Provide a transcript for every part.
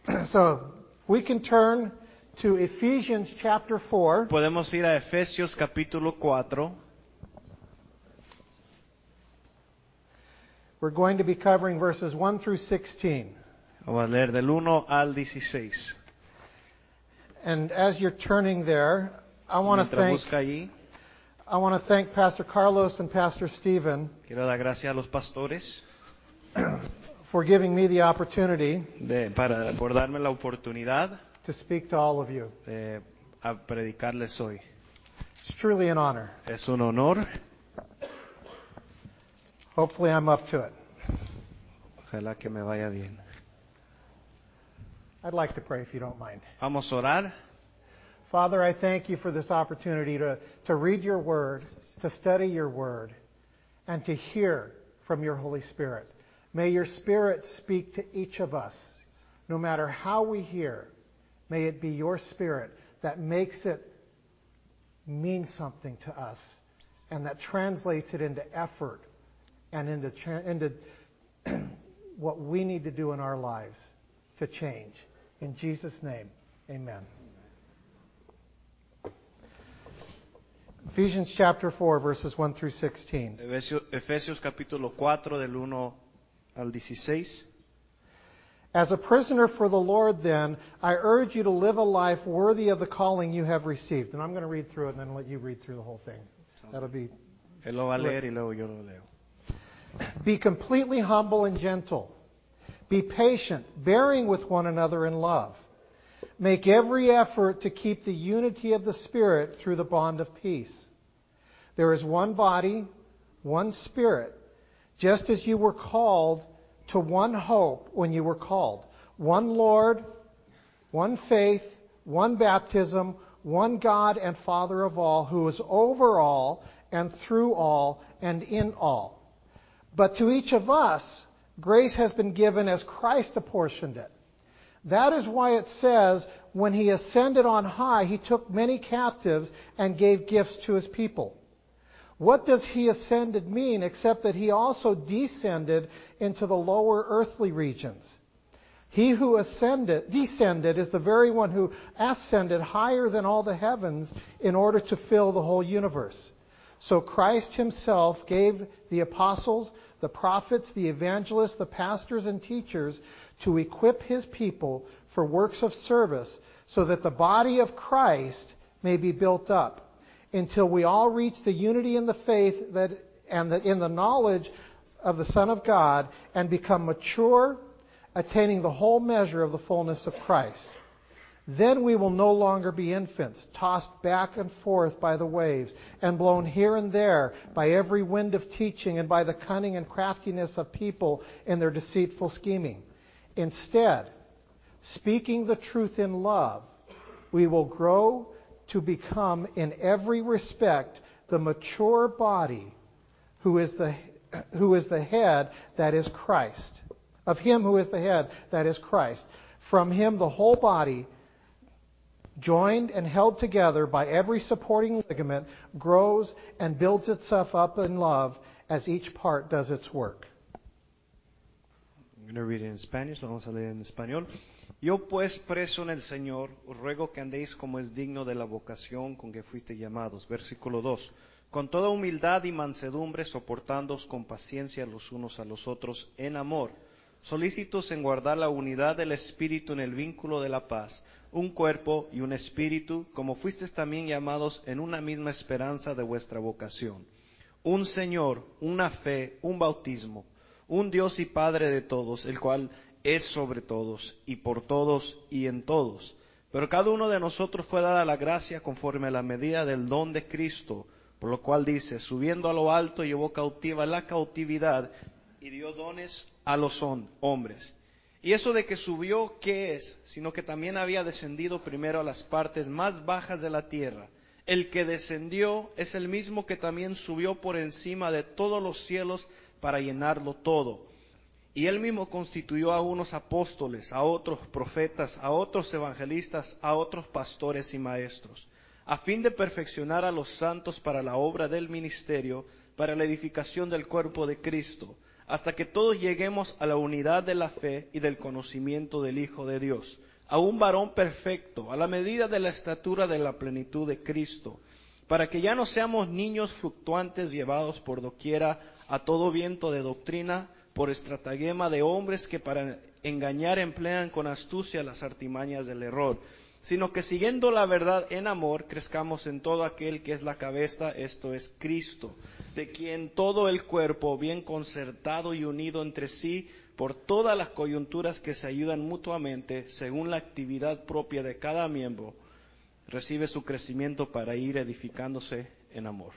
So we can turn to Ephesians chapter 4. Podemos ir a Efesios capítulo 4. We're going to be covering verses 1 through 16. Vamos a leer del 1 al 16. And as you're turning there, I want to thank Pastor Carlos and Pastor Stephen. Quiero dar gracias a los pastores for giving me the opportunity por darme la oportunidad to speak to all of you. A predicarles hoy. It's truly an honor. Es un honor. Hopefully I'm up to it. Ojalá que me vaya bien. I'd like to pray if you don't mind. Vamos a orar. Father, I thank you for this opportunity to read your word, to study your word, and to hear from your Holy Spirit. May your Spirit speak to each of us. No matter how we hear, may it be your Spirit that makes it mean something to us and that translates it into effort and into what we need to do in our lives to change. In Jesus' name, amen. Ephesians chapter 4, verses 1 through 16. Efesios capítulo 4 del 1 al 16. As a prisoner for the Lord, then, I urge you to live a life worthy of the calling you have received. And I'm going to read through it and then let you read through the whole thing. That'll be... Él lo va a leer y luego yo lo leo. Be completely humble and gentle. Be patient, bearing with one another in love. Make every effort to keep the unity of the Spirit through the bond of peace. There is one body, one Spirit, just as you were called to one hope when you were called. One Lord, one faith, one baptism, one God and Father of all, who is over all and through all and in all. But to each of us, grace has been given as Christ apportioned it. That is why it says, when he ascended on high, he took many captives and gave gifts to his people. What does he ascended mean except that he also descended into the lower earthly regions? He who descended is the very one who ascended higher than all the heavens in order to fill the whole universe. So Christ himself gave the apostles, the prophets, the evangelists, the pastors and teachers to equip his people for works of service so that the body of Christ may be built up until we all reach the unity in the faith in the knowledge of the Son of God and become mature, attaining the whole measure of the fullness of Christ. Then we will no longer be infants, tossed back and forth by the waves, and blown here and there by every wind of teaching and by the cunning and craftiness of people in their deceitful scheming. Instead, speaking the truth in love, we will grow to become in every respect the mature body who is the head, that is Christ. Of him who is the head, that is Christ. From him the whole body, joined and held together by every supporting ligament, grows and builds itself up in love as each part does its work. I'm going to read it in Spanish, lo vamos a leer en español. Yo pues, preso en el Señor, os ruego que andéis como es digno de la vocación con que fuisteis llamados. Versículo 2. Con toda humildad y mansedumbre, soportándoos con paciencia los unos a los otros en amor, solícitos en guardar la unidad del Espíritu en el vínculo de la paz, un cuerpo y un espíritu, como fuisteis también llamados en una misma esperanza de vuestra vocación. Un Señor, una fe, un bautismo, un Dios y Padre de todos, el cual es sobre todos, y por todos, y en todos. Pero cada uno de nosotros fue dada la gracia conforme a la medida del don de Cristo, por lo cual dice, subiendo a lo alto llevó cautiva la cautividad, y dio dones a los hombres. Y eso de que subió, ¿qué es? Sino que también había descendido primero a las partes más bajas de la tierra. El que descendió es el mismo que también subió por encima de todos los cielos para llenarlo todo. Y él mismo constituyó a unos apóstoles, a otros profetas, a otros evangelistas, a otros pastores y maestros, a fin de perfeccionar a los santos para la obra del ministerio, para la edificación del cuerpo de Cristo, hasta que todos lleguemos a la unidad de la fe y del conocimiento del Hijo de Dios, a un varón perfecto, a la medida de la estatura de la plenitud de Cristo, para que ya no seamos niños fluctuantes llevados por doquiera a todo viento de doctrina, por estratagema de hombres que para engañar emplean con astucia las artimañas del error, sino que siguiendo la verdad en amor, crezcamos en todo aquel que es la cabeza, esto es Cristo, de quien todo el cuerpo, bien concertado y unido entre sí, por todas las coyunturas que se ayudan mutuamente, según la actividad propia de cada miembro, recibe su crecimiento para ir edificándose en amor.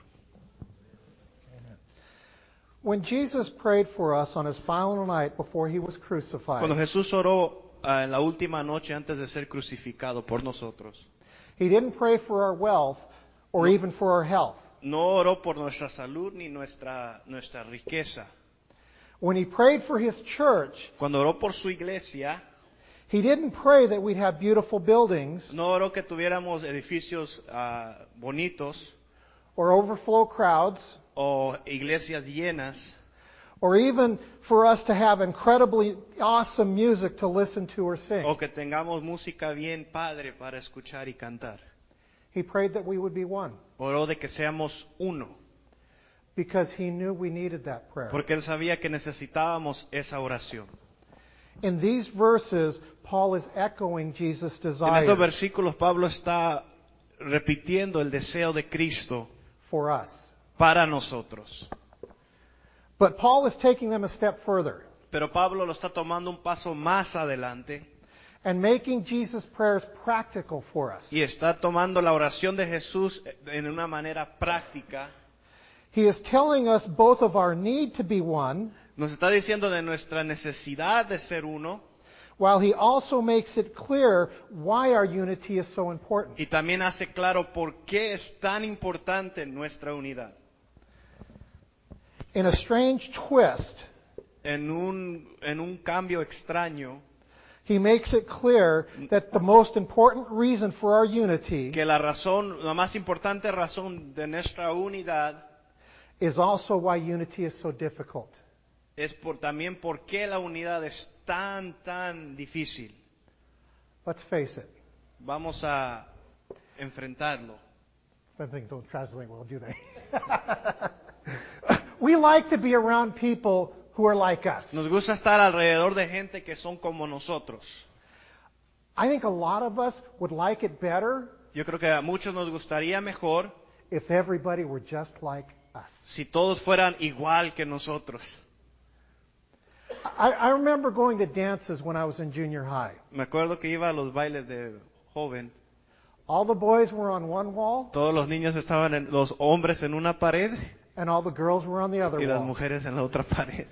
When Jesus prayed for us on his final night before he was crucified, Cuando Jesús oró en la última noche antes de ser crucificado por nosotros, he didn't pray for our wealth or even for our health. no oró por nuestra salud ni nuestra riqueza. When he prayed for his church, Cuando oró por su iglesia, he didn't pray that we'd have beautiful buildings no oró que tuviéramos edificios bonitos or overflow crowds o iglesias llenas, or even for us to have incredibly awesome music to listen to or sing. o que tengamos música bien padre para escuchar y cantar. He prayed that we would be one Oró de que seamos uno, because he knew we needed that prayer. porque él sabía que necesitábamos esa oración. In these verses, Paul is echoing Jesus' En desire esos versículos Pablo está repitiendo el deseo de Cristo for us. para nosotros. But Paul is taking them a step further Pero Pablo lo está tomando un paso más adelante and making Jesus' prayers practical for us. y está tomando la oración de Jesús en una manera práctica. He is telling us both of our need to be one, Nos está diciendo de nuestra necesidad de ser uno while he also makes it clear why our unity is so important. y también hace claro por qué es tan importante nuestra unidad. In a strange twist, En un cambio extraño, he makes it clear that the most important reason for our unity que la más importante razón de nuestra unidad is also why unity is so difficult. es también por qué la unidad es tan difícil. Let's face it. Vamos a enfrentarlo. Some things don't translate well, do they? We like to be around people who are like us. Nos gusta estar alrededor de gente que son como nosotros. I think a lot of us would like it better Yo creo que a muchos nos gustaría mejor if everybody were just like us. si todos fueran igual que nosotros. I remember going to dances when I was in junior high. Me acuerdo que iba a los bailes de joven. All the boys were on one wall Todos los niños los hombres en una pared and all the girls were on the other y las wall. mujeres en la otra pared.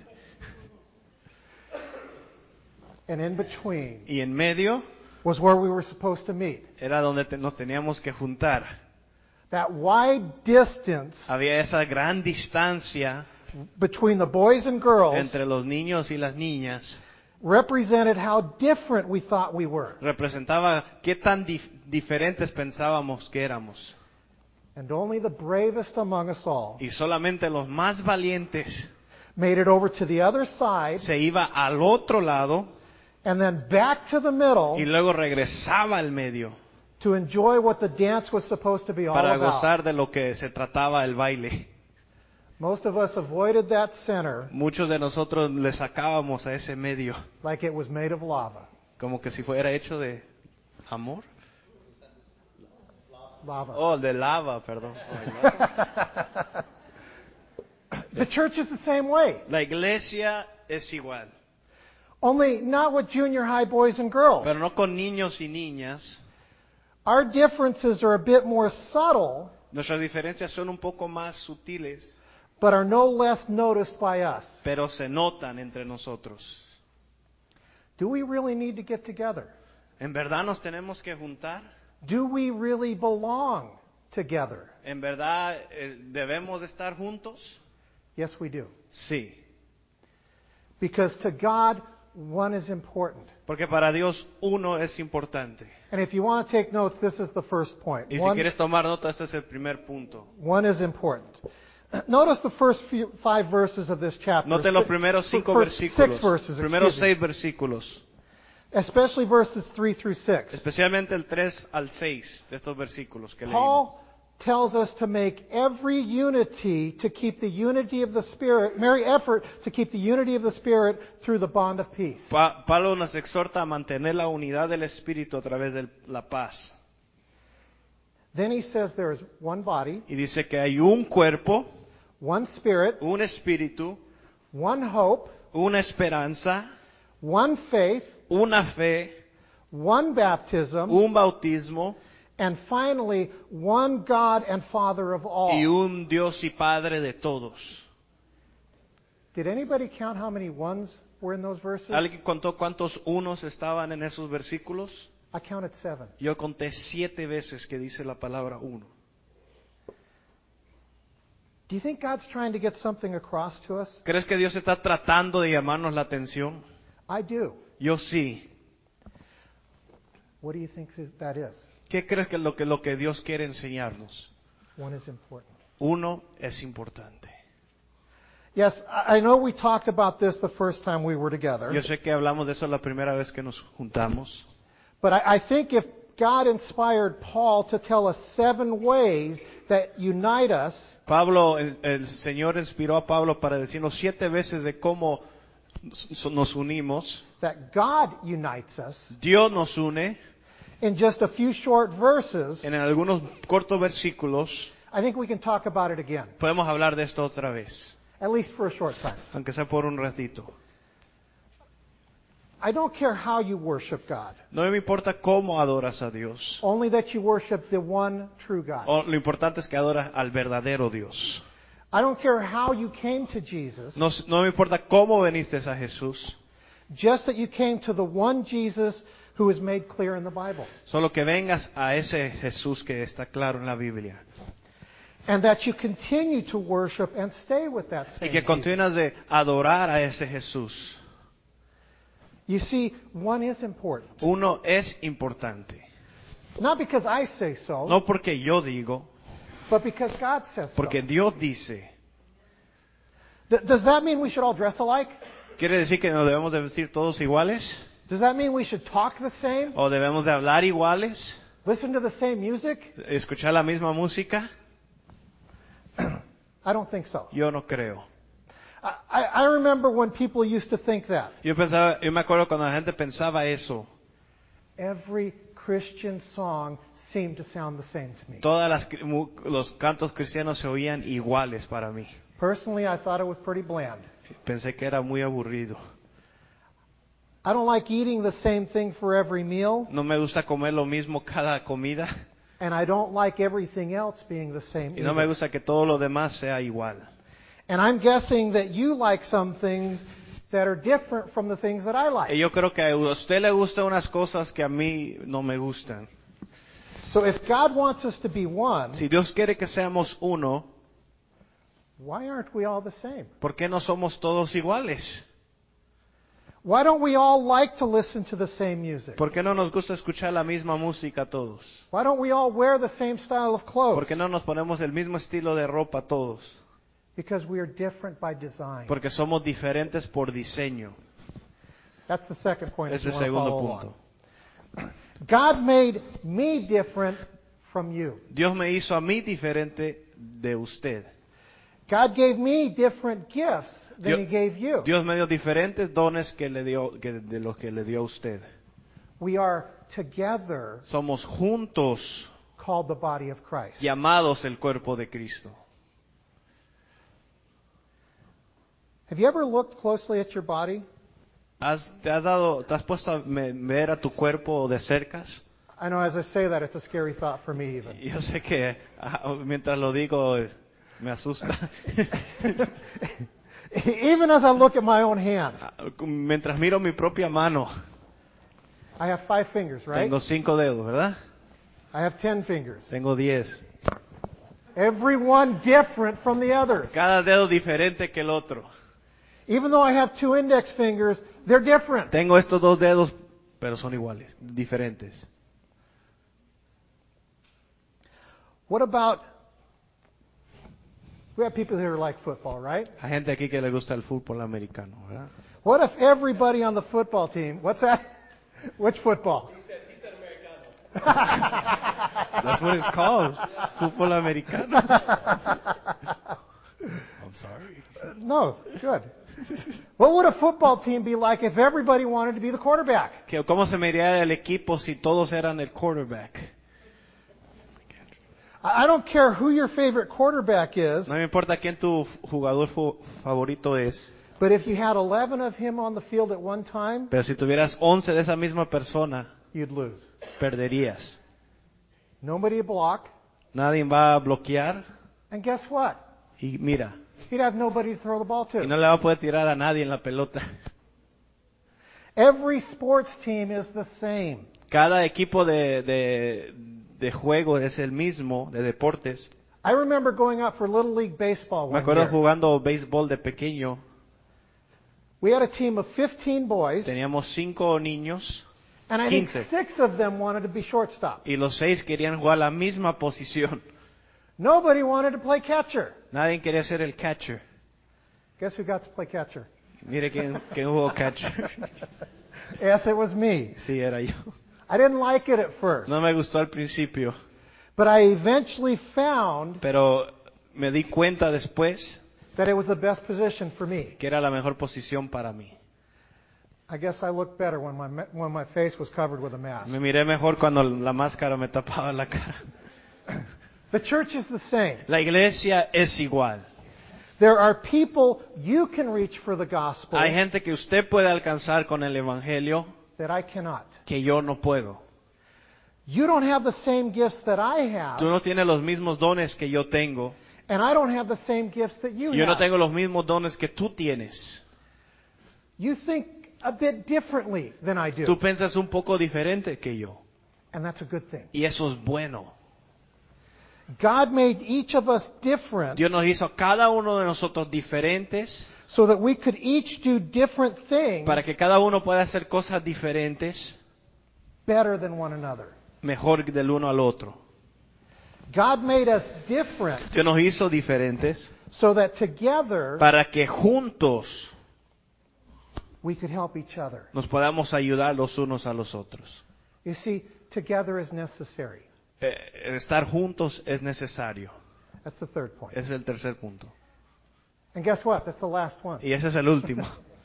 And in between Y en medio was where we were supposed to meet. era donde nos teníamos que juntar. That wide distance Había esa gran distancia between the boys and girls entre los niños y las niñas. represented how different we thought we were. Representaba qué tan diferentes pensábamos que éramos. And only the bravest among us all Y solamente los más valientes made it over to the other side se iba al otro lado and then back to the middle y luego regresaba al medio to enjoy what the dance was supposed to be all para about. gozar de lo que se trataba el baile. Most of us avoided that center Muchos de nosotros le sacábamos a ese medio like it was made of lava. como que si fuera hecho de amor. Lava. Oh, de lava, perdón. The church is the same way. La iglesia es igual, Only not with junior high boys and girls. pero no con niños y niñas. Our differences are a bit more subtle, Nuestras diferencias son un poco más sutiles, but are no less noticed by us. pero se notan entre nosotros. Do we really need to get together? ¿En verdad nos tenemos que juntar? Do we really belong together? ¿En verdad debemos de estar juntos? Yes, we do. Sí, Because to God, one is important. porque para Dios uno es importante. And if you want to take notes, this is the first point. Y si quieres tomar nota, este es el primer punto. One is important. Notice the first 5 verses of this chapter. Note los primeros 5 First versículos. 6 verses, Primeros excuse me. 6 versículos. Especially verses 3 through 6. Especialmente el 3 al 6 de estos versículos que leímos. Paul tells us to make every unity to keep the unity of the Spirit, every effort to keep the unity of the Spirit through the bond of peace. Pablo nos exhorta a mantener la unidad del Espíritu a través de la paz. Then he says there is one body, Y dice que hay un cuerpo, one Spirit, un espíritu, one hope, una esperanza, one faith, una fe, one baptism, un bautismo and finally, one God and Father of all. y un Dios y Padre de todos. Did anybody count how many ones were in those verses? ¿Alguien contó cuántos unos estaban en esos versículos? I counted 7. Yo conté 7 veces que dice la palabra uno. Do you think God's trying to get something across to us? ¿Crees que Dios está tratando de llamarnos la atención? I do. Yo sí. What do you think that is? ¿Qué crees que es lo que Dios quiere enseñarnos? One is important. Uno es importante. Yes, I know we talked about this the first time we were together. Yo sé que hablamos de eso la primera vez que nos juntamos. But I think if God inspired Paul to tell us 7 ways that unite us, Pablo, el Señor inspiró a Pablo para decirnos 7 veces de cómo nos unimos. that God unites us, Dios nos une in just a few short verses, en algunos cortos versículos. I think we can talk about it again, Podemos hablar de esto otra vez, at least for a short time. aunque sea por un ratito. I don't care how you worship God, No me importa cómo adoras a Dios. only that you worship the one true God. Lo importante es que adoras al verdadero Dios. I don't care how you came to Jesus, No me importa cómo veniste a Jesús, just that you came to the one Jesus who is made clear in the Bible. solo que vengas a ese Jesús que está claro en la Biblia. And that you continue to worship and stay with that Y same que Jesus. continúas de adorar a ese Jesús. You see, one is important. Uno es importante. Not because I say so, No porque yo digo, but because God says so. porque Dios dice. Does that mean we should all dress alike? ¿Quiere decir que nos debemos de vestir todos iguales? Does that mean we should talk the same? ¿O debemos de hablar iguales? Listen to the same music? ¿Escuchar la misma música? I don't think so. Yo no creo. I remember when people used to think that. Yo me acuerdo cuando la gente pensaba eso. Every Christian song seemed to sound the same to me. Los cantos cristianos se oían iguales para mí. Personally, I thought it was pretty bland. Pensé que era muy aburrido. I don't like eating the same thing for every meal, No me gusta comer lo mismo cada comida. and I don't like everything else being the same Y no me either. gusta que todo lo demás sea igual. And I'm guessing that you like some things that are different from the things that I Y like. yo creo que a usted le gustan unas cosas que a mí no me gustan. So if God wants us to be one, Si Dios quiere que seamos uno, why aren't we all the same? ¿por qué no somos todos iguales? Why don't we all like to listen to the same music? ¿Por qué no nos gusta escuchar la misma música todos? Why don't we all wear the same style of clothes? ¿Por qué no nos ponemos el mismo estilo de ropa todos? Because we are different by design. Porque somos diferentes por diseño. That's the second point. if Ese es you el want to segundo follow punto. along. God made me different from you. Dios me hizo a mí diferente de usted. God gave me different gifts than He gave you. Dios me dio diferentes dones de los que le dio a usted. We are together Somos juntos called the body of Christ. llamados el cuerpo de Cristo. Have you ever looked closely at your body? ¿Te has puesto a ver a tu cuerpo de cercas? I know as I say that, it's a scary thought for me even. Yo sé que mientras lo digo me asusta. Even as I look at my own hand, Mientras miro mi propia mano, I have 5 fingers, right? tengo 5 dedos, ¿verdad? I have 10 fingers. Tengo 10. Every one different from the others. Cada dedo diferente que el otro. Even though I have 2 index fingers, they're different. Tengo estos 2 dedos, pero son iguales, diferentes. What about We have people here who like football, right? Hay gente aquí que le gusta el fútbol americano, ¿verdad? What if everybody on the football team, what's that? Which football? He said Americano. That's what it's called. Fútbol americano. I'm sorry. No, good. What would a football team be like if everybody wanted to be the quarterback? ¿Cómo se mediría el equipo si todos eran el quarterback? I don't care who your favorite quarterback is, No me importa quién tu jugador favorito es, but if you had 11 of him on the field at one time, pero si tuvieras 11 de esa misma persona, you'd lose. perderías. Nobody to block, Nadie va a bloquear and guess what? y mira, He'd have nobody to throw the ball y to. no le va a poder tirar a nadie en la pelota. Every sports team is the same. Cada equipo de juego es el mismo, de deportes. I remember going out for Little League Baseball Me one acuerdo year. jugando béisbol de pequeño. We had a team of 15 boys, Teníamos 5 niños and I think 15. 6 of them wanted to be shortstop. y los 6 querían jugar la misma posición. Nobody wanted to play catcher. Nadie quería ser el catcher. Guess who got to play catcher? Mire quién jugó catcher. Yes, it was me. Sí, era yo. I didn't like it at first, No me gustó al principio, but I eventually found pero me di cuenta después that it was the best position for me. que era la mejor posición para mí. I guess I looked better when my face was covered with a mask. Me miré mejor cuando la máscara me tapaba la cara. The church is the same. La iglesia es igual. There are people you can reach for the gospel Hay gente que usted puede alcanzar con el evangelio that I cannot. que yo no puedo. You don't have the same gifts that I Tú have, no tienes los mismos dones que yo tengo. and I don't have the same gifts that you Yo no have. tengo los mismos dones que tú tienes. You think a bit differently than I Tú do, piensas un poco diferente que yo. and that's a good thing. Y eso es bueno. God made each of us different Dios nos hizo a cada uno de nosotros diferentes so that we could each do different things para que cada uno pueda hacer cosas diferentes better than one another. mejor del uno al otro. God made us different Dios nos hizo diferentes so that together para que juntos we could help each other. nos podamos ayudar los unos a los otros. You see, together is necessary. Estar juntos es necesario. That's the third point. Ese es el tercer punto. And guess what? That's the last one. Y ese es el último.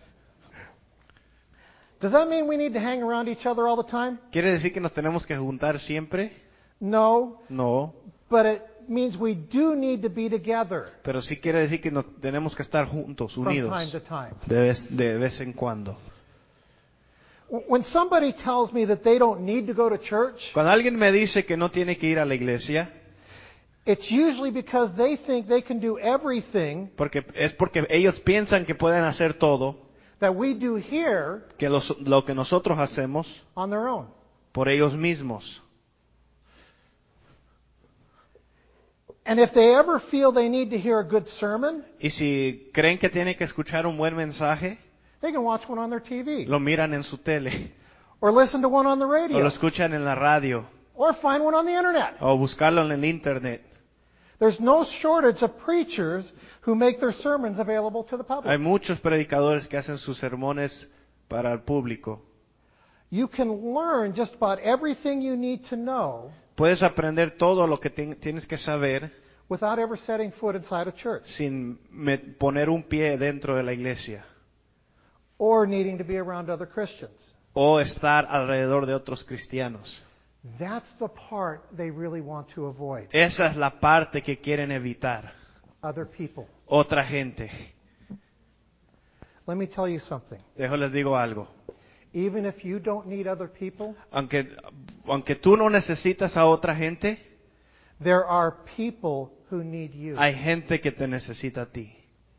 Does that mean we need to hang around each other all the time? ¿Quiere decir que nos tenemos que juntar siempre? No, No. but it means we do need to be together Pero sí quiere decir que nos tenemos que estar juntos, from time unidos, to time. de vez en cuando. When somebody tells me that they don't need to go to church, Cuando alguien me dice que no tiene que ir a la iglesia, it's usually because they think they can do everything porque ellos piensan que pueden hacer todo, that we do here que lo que nosotros hacemos on their own. por ellos mismos. And if they ever feel they need to hear a good sermon, Y si creen que tienen que escuchar un buen mensaje, they can watch one on their TV lo miran en su tele, or listen to one on the o radio lo escuchan en la radio, or find one on the internet. o buscarlo en el internet. There's no shortage of preachers who make their sermons available to the Hay public. muchos predicadores que hacen sus sermones para el público. You can learn just about everything you need to know Puedes aprender todo lo que tienes que saber without ever setting foot inside a church sin poner un pie dentro de la iglesia or needing to be around other Christians. o estar alrededor de otros cristianos. That's the part they really want to avoid. Esa es la parte que quieren evitar. Other people. Otra gente. Let me tell you something. Les digo algo. Even if you don't need other people, Aunque tú no necesitas a otra gente, there are people who need you. hay gente que te necesita a ti.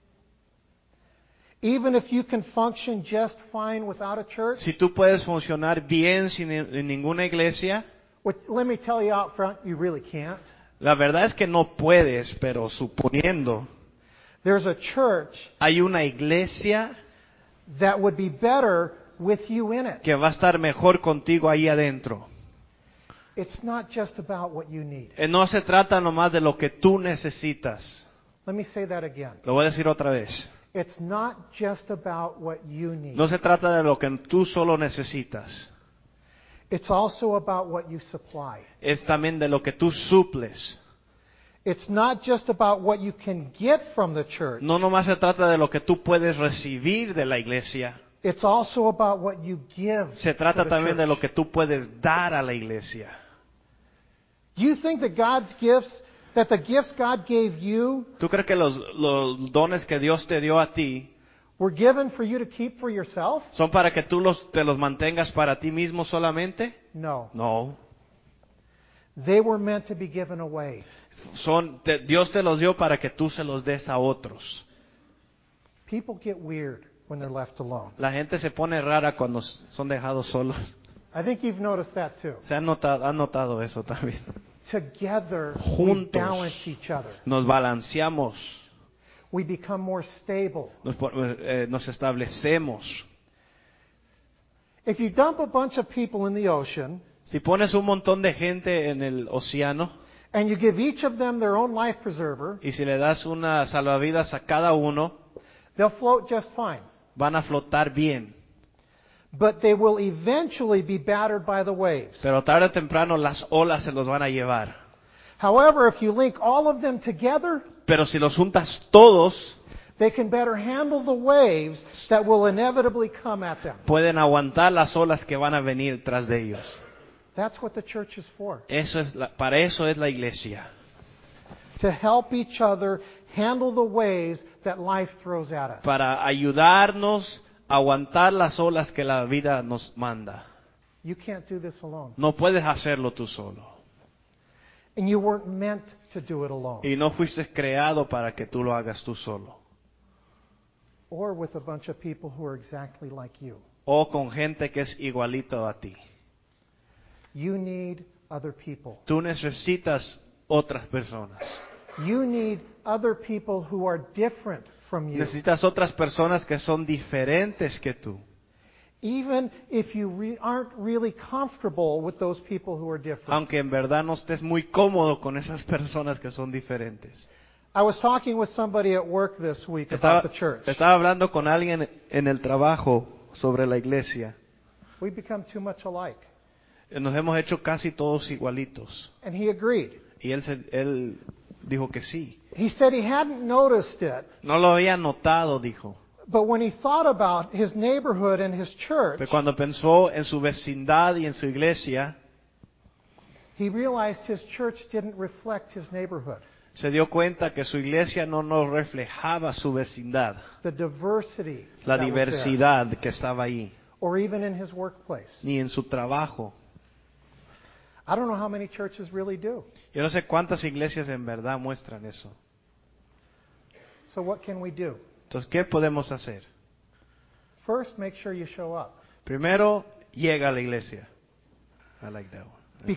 Even if you can function just fine without a church, Si tú puedes funcionar bien sin en ninguna iglesia, which, let me tell you out front, you really can't. la verdad es que no puedes, pero suponiendo, There's a church hay una iglesia that would be better with you in it. que va a estar mejor contigo ahí adentro. It's not just about what you need. No se trata nomás de lo que tú necesitas. Let me say that again. Lo voy a decir otra vez. It's not just about what you need. No se trata de lo que tú solo necesitas. It's also about what you supply. Es también de lo que tú suples. It's not just about what you can get from the church. No nomás se trata de lo que tú puedes recibir de la iglesia. It's also about what you give. Se trata to the también de lo church. que tú puedes dar a la iglesia. You think that the gifts God gave you ¿Tú crees que los dones que Dios te dio a ti were given for you to keep for yourself? son para que tú te los mantengas para ti mismo solamente? No. No. They were meant to be given away. Dios te los dio para que tú se los des a otros. People get weird when they're left alone. La gente se pone rara cuando son dejados solos. I think you've noticed that too. Han notado eso también. Together, we Juntos balance each other. nos balanceamos, We become more stable. nos establecemos. If you dump a bunch of people in the ocean Si pones un montón de gente en el océano and you give each of them their own life preserver, y si le das una salvavidas a cada uno, they'll float just fine. van a flotar bien. But they will eventually be battered by the waves. Pero tarde o temprano las olas se los van a llevar. However, if you link all of them together, Pero si los juntas todos, they can better handle the waves that will inevitably come at them. pueden aguantar las olas que van a venir tras de ellos. That's what the church is for. Para eso es la iglesia. To help each other handle the waves that life throws at us. Para ayudarnos a aguantar las olas que la vida nos manda. You can't do this alone. No puedes hacerlo tú solo. And you weren't meant to do it alone. Y no fuiste creado para que tú lo hagas tú solo. Or with a bunch of people who are exactly like you. O con gente que es igualito a ti. You need other people. Tú necesitas otras personas. You need other people who are different from you. Necesitas otras personas que son diferentes que tú. Even if you aren't really comfortable with those people who are different. Aunque en verdad no estés muy cómodo con esas personas que son diferentes. I was talking with somebody at work this week about the church. Estaba hablando con alguien en el trabajo sobre la iglesia. We become too much alike. Nos hemos hecho casi todos igualitos. And he agreed. Y él dijo que sí. He said he hadn't noticed it, No lo había notado, dijo. but when he thought about his neighborhood and his church, Pero cuando pensó en su vecindad y en su iglesia, he realized his church didn't reflect his neighborhood. se dio cuenta que su iglesia no nos reflejaba su vecindad, The diversity la that was there, diversidad que estaba ahí, or even in his workplace. ni en su trabajo. I don't know how many churches really do. Yo no sé cuántas iglesias en verdad muestran eso. So what can we do? Entonces, ¿qué podemos hacer? First, make sure you show up. Primero, llega a la iglesia. I like that one.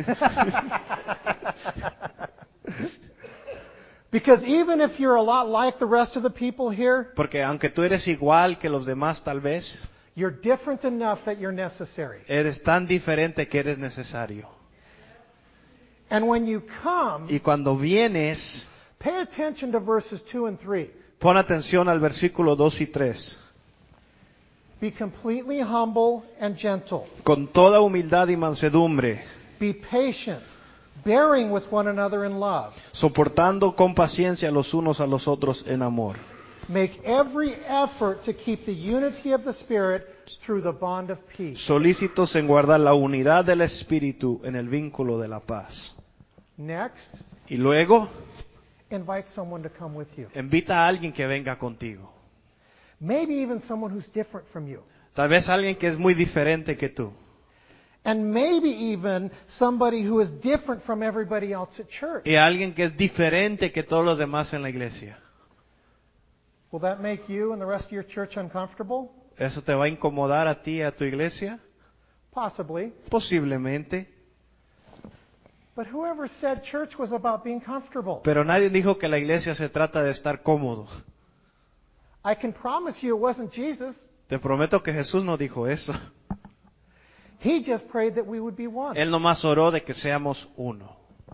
Because even if you're a lot like the rest of the people here, Porque aunque tú eres igual que los demás tal vez, you're different enough that you're necessary. eres tan diferente que eres necesario. And when you come, Y cuando vienes, pay attention to verses 2 and 3. pon atención al versículo 2 y 3. Be completely humble and gentle. Con toda humildad y mansedumbre, Be patient, bearing with one another in love. soportando con paciencia los unos a los otros en amor. Make every effort to keep the unity of the Spirit through the bond of peace. Solícitos en guardar la unidad del Espíritu en el vínculo de la paz. Next, Y luego, invite someone to come with you. invita a alguien que venga contigo. Maybe even someone who's different from you. Tal vez alguien que es muy diferente que tú. And maybe even somebody who is different from everybody else at church. Y alguien que es diferente que todos los demás en la iglesia. Will that make you and the rest of your church uncomfortable? ¿Eso te va a incomodar a ti y a tu iglesia? Possibly. Posiblemente. But whoever said church was about being comfortable? Pero nadie dijo que la iglesia se trata de estar cómodo. I can promise you it wasn't Jesus. Te prometo que Jesús no dijo eso. He just prayed that we would be one. Él nomás oró de que seamos uno.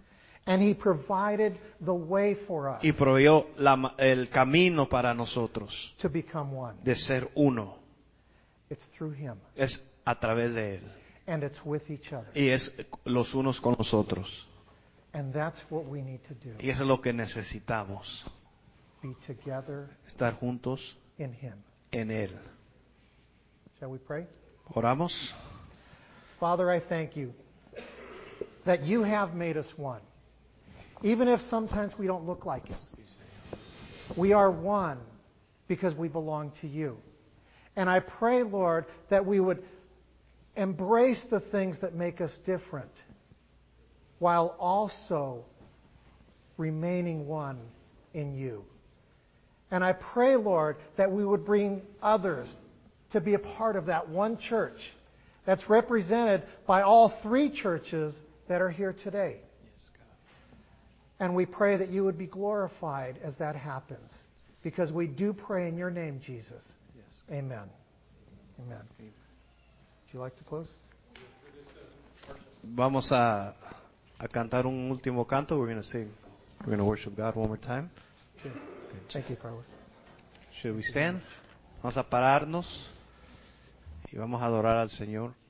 And He provided the way for us y proveyó el camino para nosotros to become one. de ser uno. It's through Him. Es a través de Él. And it's with each other. Y es los unos con los otros. And that's what we need to do. Y eso es lo que necesitamos. Be together Estar juntos in Him. en Él. Shall we pray? Oramos. Father, I thank You that You have made us one. Even if sometimes we don't look like it. We are one because we belong to You. And I pray, Lord, that we would embrace the things that make us different while also remaining one in You. And I pray, Lord, that we would bring others to be a part of that one church that's represented by all three churches that are here today. And we pray that You would be glorified as that happens. Because we do pray in Your name, Jesus. Amen. Amen. Would you like to close? Vamos a cantar un último canto. We're going to worship God one more time. Okay. Thank you, Carlos. Should we stand? Vamos a pararnos y vamos a adorar al Señor.